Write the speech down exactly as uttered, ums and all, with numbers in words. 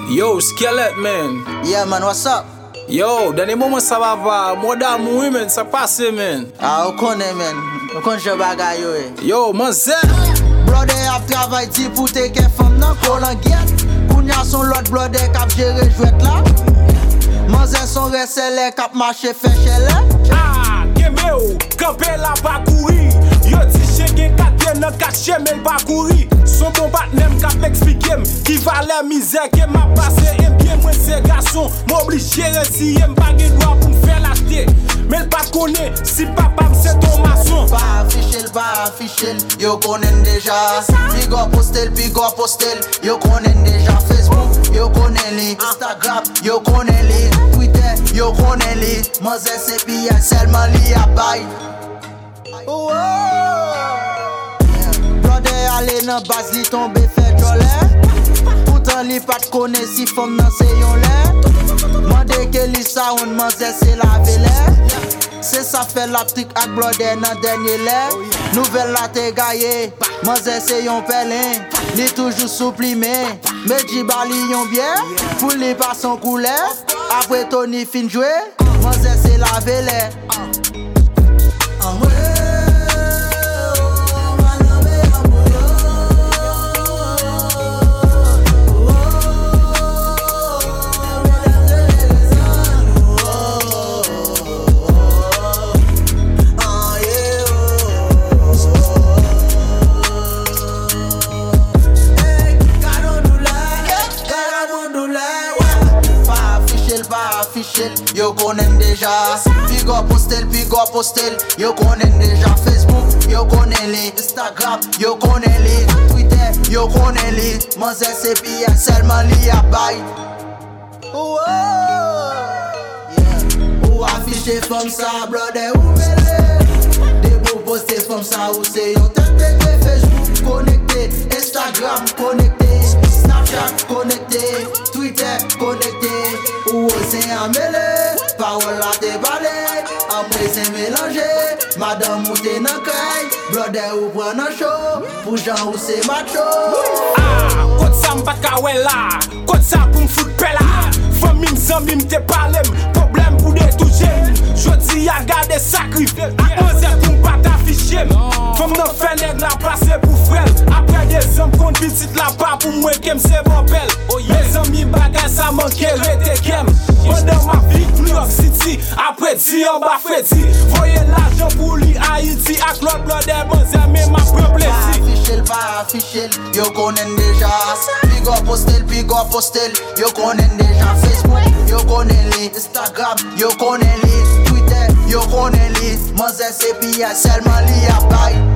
Yo, Skelet, man. Yeah, man, what's up? Yo, dernier moment ça va pas. Modern women, ça passe, man. Ah, on connaît, man. On connaît ce bagay yo, eh. Yo, man, zè. Brother ap travay di pou te ke fam nan kolan get. Kounya son lot brother kap jere jouet la. Manzen son resele kap marche fè chele. Ah, keme yo, kampe la pa kouri. Yo ti cheke katye nan kat chemel pa kouri. Son bon batnem kap expliquem ki valè misè ke m'a passe en bien mwen se garçon. M'oblige retiye m'bagè droit pou m'fè l'acheter. Mais pas connaît si papa c'est ton maçon. Pas affiché, pas affiché, yo konnen déjà. Big up postel, big up postel, yo konnen déjà. Facebook, yo konnen li. Instagram, yo konnen li. Twitter, yo konnen li. Manze se piye seulement li a bay. Oh, brother ale nan base li tombe fait jolè. Pourtant li pat konnen si femme nan se yon lè. Mande ke li sa on manze se la velè. C'est ça fait la trick ak brother nan dernier lè. Nouvelle la te gaye, manze se yon pelin. Li toujours souplimé, me di bali yon bière. Pou li pa son coulè, après Tony fin joué, manze se la velè. Yo konnen déjà. Big up postel, big up postel, yo konnen déjà. Facebook, yo konnen li. Instagram, yo konnen li. Twitter, yo konnen li. Manze se piye seulement li a bay. Oh, yeah. Ou affiché comme ça, brother, ou mêlé. Des beaux postés comme ça, ou c'est yon tête de Facebook connecté. Instagram connecté. Snapchat connecté. Twitter connecté. Ou c'est un mêlé, parole la te balé, après c'est mélangé, madame ou t'es nan kay, brother ou pren un show, pour Jean ou c'est macho. Ah, kote sa m'pat ka wè la, kote sa pou m'fout pe la. Famim zanmim te palem, problem pou de toujem. Jodi a gade sakrifè, ak manzè pou m'pat affichem. Fom nan fè nèg la pase pou frel, apre de zan kont visit la pa pou mwen kem se bopel. Les amis bagay sa manke rete kem. Pendant ma vie, New York City, après di en bas Freddy. Voyez l'argent pour li Haïti, ak l'autre brother manzè mais ma peuple Pas affiché, pas affiché, yo konnen déjà. Big up postel, big up postel, yo konnen déjà. Facebook, yo konnen li. Instagram, yo konnen li. Twitter, yo konnen li. Manzè se piye seulement li a bay.